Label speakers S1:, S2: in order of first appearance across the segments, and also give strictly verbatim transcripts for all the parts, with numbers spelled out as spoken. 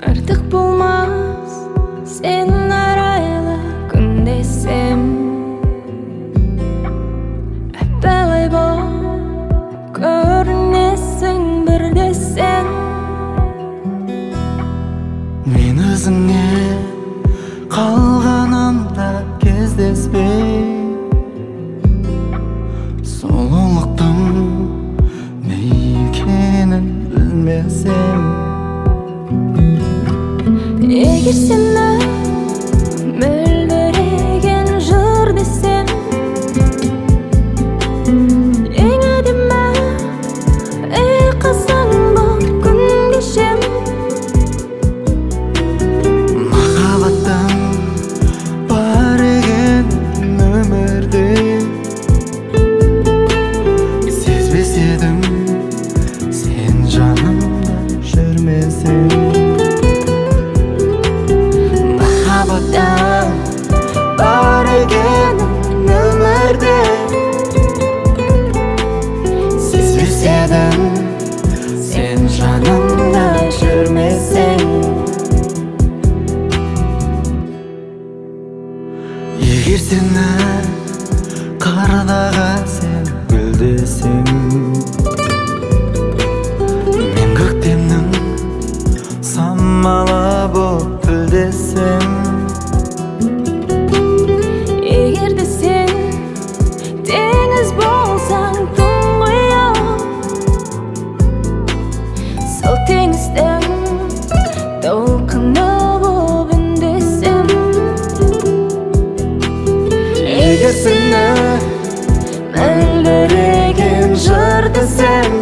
S1: Артык болмас сен арайлы күн десем, әппәлай болып көрінесің бір десең.
S2: Мен өзіңе қалғанымда кездеспей, сұлулықтың не екенін білмесем.
S1: Егер сені мөлдіреген жыр десем, ең әдемі ұйқасаң бұл күн кешем.
S2: Махаббаттың бар екен өмірде, сезбес едім сен жанымда жүрмесең. Махаббаттың бар екен өмірде, сезбес едім сен жанымда жүрмесең. Егер сені қардағы сен гүл десең, мен көктемнің самалы боп гүлдесем.
S1: Егер де сен теңіз болсаң тұңғиық, сол теңіздің толқыны болып үндесем.
S2: Егер сені мөлдіреген жыр десем,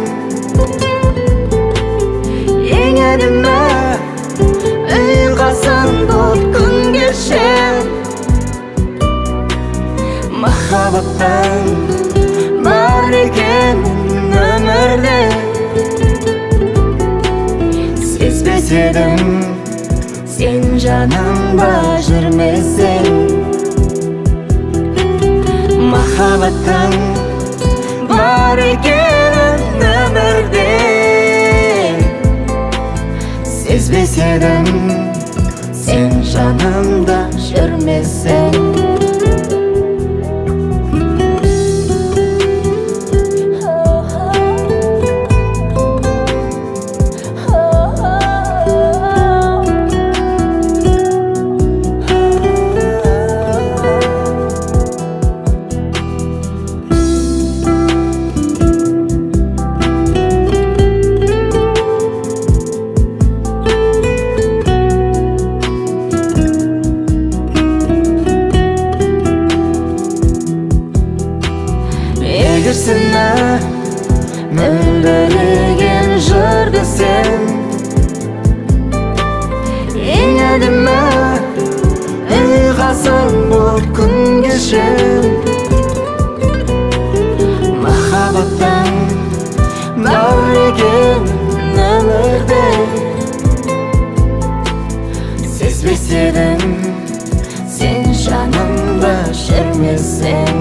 S2: ең әдемі ұйқасаң бұл күн кешем. Махаббаттың бар екен өмірде, сезбес едім
S1: Сен
S2: жанымда жүрмесең. Махаббаттың бар екен өмірде, сезбес едім сен жанымда жүрмесең. Егер сені мөлдіреген жыр десем, ең әдемі ұйқасаң бұл күн кешем. Махаббаттың бар екен өмірде, сезбес едім
S1: сен жанымда жүрмесең.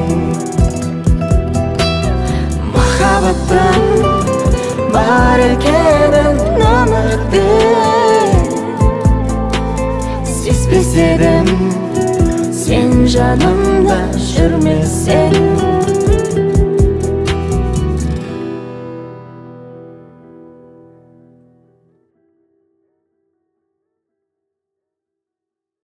S2: Махаббаттың бар екен өмірде,
S1: Сезбес едім сен жанымда жүрмесең.